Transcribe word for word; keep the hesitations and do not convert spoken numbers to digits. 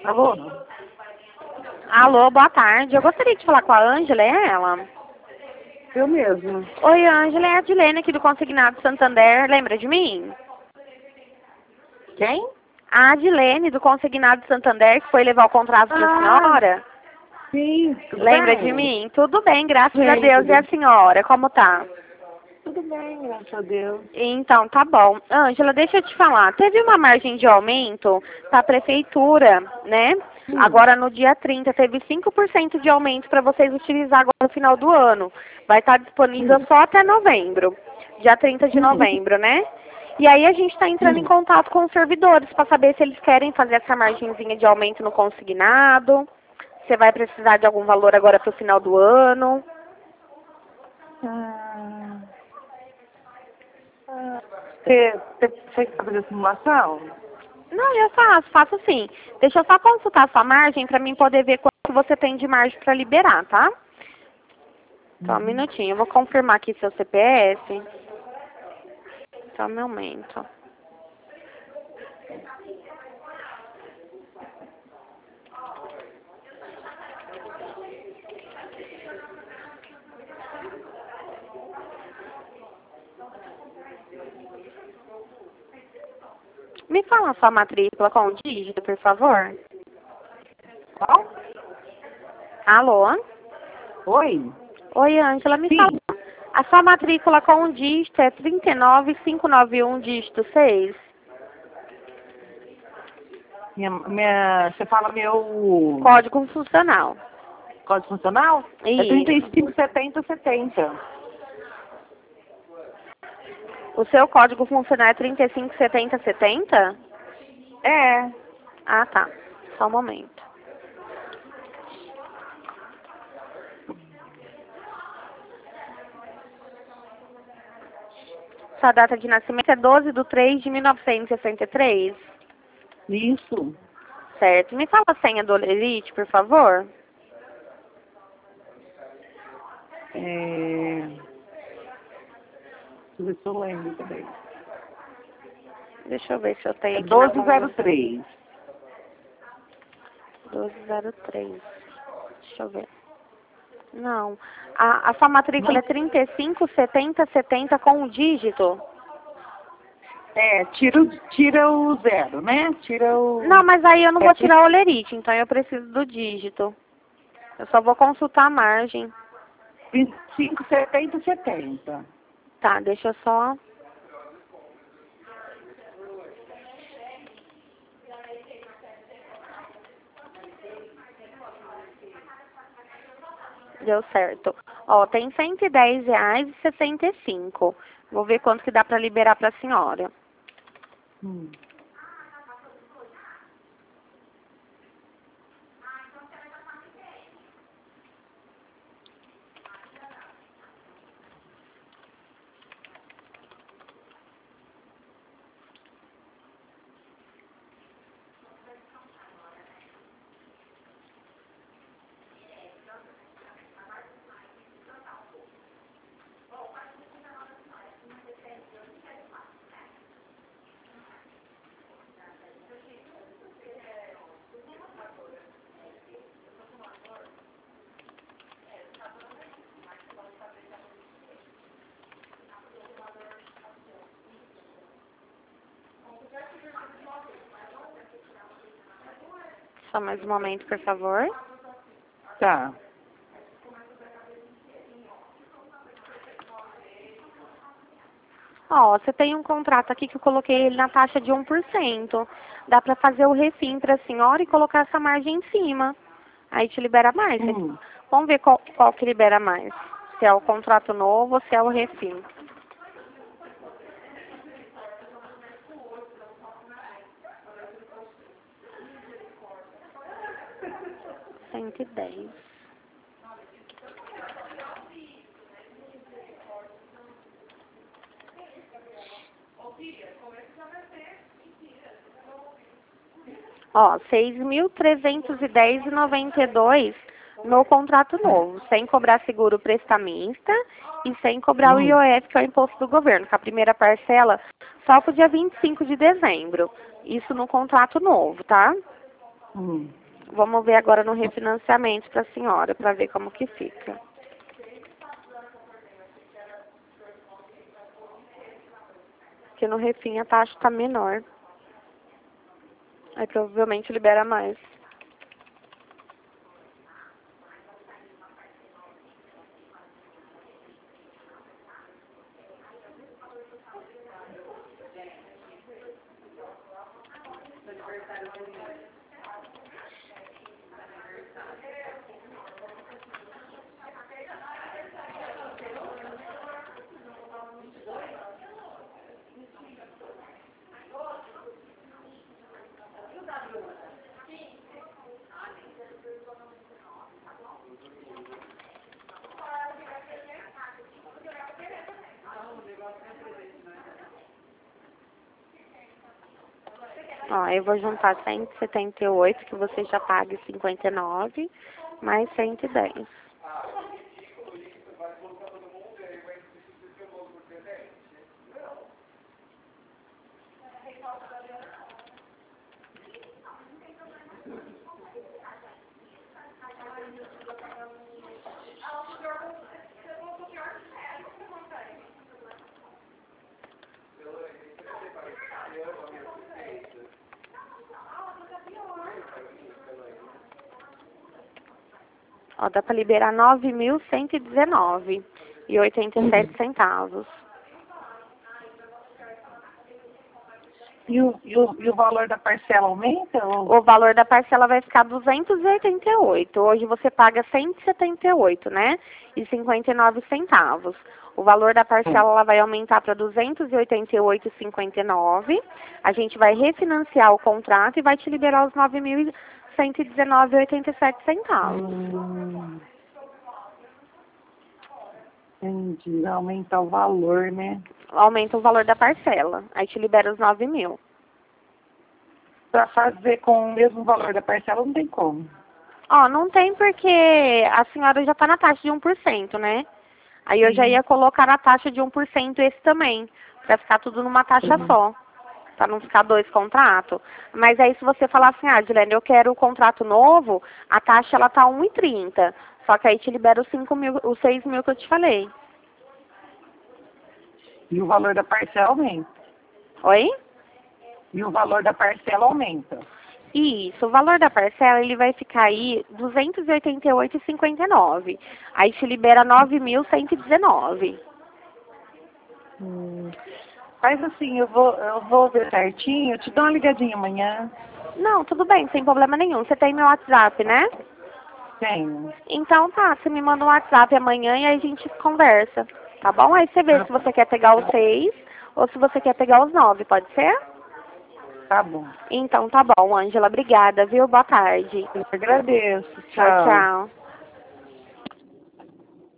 Alô? Alô, boa tarde. Eu gostaria de falar com a Ângela, é ela? Eu mesmo. Oi, Ângela, é a Adilene aqui do Consignado Santander. Lembra de mim? Quem? A Adilene do Consignado Santander, que foi levar o contrato para a senhora. Sim, tudo Lembra bem? de mim? Tudo bem, graças a Sim, Deus. tudo E a bem. senhora, como tá? Tudo bem, graças a Deus. Então, tá bom. Ângela, deixa eu te falar. Teve uma margem de aumento para a prefeitura, né? Hum. Agora no dia trinta teve cinco por cento de aumento para vocês utilizar agora no final do ano. Vai estar disponível Hum. só até novembro, dia trinta de novembro, né? E aí a gente está entrando em Hum. contato com os servidores para saber se eles querem fazer essa margenzinha de aumento no consignado. Você vai precisar de algum valor agora para o final do ano. Ah, ah, Você, você, você quer fazer simulação? Não, eu faço, faço sim. Deixa eu só consultar a sua margem para mim poder ver quanto que você tem de margem para liberar, tá? Só um Uhum. minutinho, eu vou confirmar aqui seu C P F. Só um momento. Me fala a sua matrícula com o dígito, por favor. Qual? Alô? Oi? Oi, Ângela, me fala. Sim. A sua matrícula com o dígito é trinta e nove mil quinhentos e noventa e um, dígito seis? Minha, minha, você fala meu Código funcional. código funcional? É trinta e Isso. cinco setenta setenta. O seu código funcional é trinta e cinco setenta setenta? É. Ah, tá. Só um momento. Sua data de nascimento é doze de três de mil novecentos e sessenta e três? Isso. Certo. Me fala a senha do Olerite, por favor. É... Deixa eu ver se eu lembro também. Deixa eu ver se eu tenho É aqui na doze zero bunda. três. doze zero três. Deixa eu ver. Não. A, a sua matrícula é Não? trinta e cinco setenta setenta com o dígito? É, tira, o- tira o zero, né? Tira o... Não, mas aí eu não É, vou tirar o Olerite, então eu preciso do dígito. Eu só vou consultar a margem. vinte e cinco setenta setenta. Tá, deixa eu só... Deu certo. Ó, tem cento e dez reais e sessenta e cinco. Vou ver quanto que dá pra liberar pra senhora. Hum. Só mais um momento, por favor. Tá. Ó, você tem um contrato aqui que eu coloquei ele na taxa de um por cento. Dá pra fazer o refim pra senhora e colocar essa margem em cima. Aí te libera mais. Hum. Vamos ver qual, qual que libera mais. Se é o contrato novo ou se é o refim. cento e dez. Ó, seis mil trezentos e dez e noventa e dois no contrato novo, sem cobrar seguro prestamista e sem cobrar o Hum. I O F, que é o imposto do governo, que a primeira parcela só pro dia vinte e cinco de dezembro. Isso no contrato novo, tá? Hum. Vamos ver agora no refinanciamento para a senhora, para ver como que fica. Porque no refim a taxa está menor. Aí provavelmente libera mais. Ó, eu vou juntar cento e setenta e oito, que você já paga cinquenta e nove, mais cento e dez. Ó, dá para liberar nove mil cento e dezenove e oitenta e sete centavos. E o, e, o, e o valor da parcela aumenta? Ou... O valor da parcela vai ficar duzentos e oitenta e oito. Hoje você paga cento e setenta e oito, né? E cinquenta e nove centavos. O valor da parcela ela vai aumentar para duzentos e oitenta e oito e cinquenta e nove. A gente vai refinanciar o contrato e vai te liberar os nove mil cento e dezenove e oitenta e sete centavos. Hum, entendi. Aumenta o valor, né? Aumenta o valor da parcela. Aí te libera os nove mil. Para fazer com o mesmo valor da parcela não tem como. Ó, não tem porque a senhora já está na taxa de um por cento, né? Aí eu já ia colocar na taxa de um por cento esse também, para ficar tudo numa taxa Uhum. só, para não ficar dois contratos. Mas aí se você falar assim, ah, Dilene, eu quero o contrato novo, a taxa ela tá um e trinta, só que aí te libera os cinco mil, os seis mil que eu te falei. E o valor da parcela aumenta. Oi? E o valor da parcela aumenta. Isso, o valor da parcela ele vai ficar aí duzentos e oitenta e oito e cinquenta e nove. Aí te libera nove mil cento e dezenove. Hum. Faz assim, eu vou, eu vou ver certinho, eu te dou uma ligadinha amanhã. Não, tudo bem, sem problema nenhum. Você tem meu WhatsApp, né? Tenho. Então tá, você me manda um WhatsApp amanhã e aí a gente conversa, tá bom? Aí você vê se você quer pegar os seis ou se você quer pegar os nove, pode ser? Tá bom. Então tá bom, Ângela, obrigada, viu? Boa tarde. Eu agradeço. Tchau, Tchau. tchau.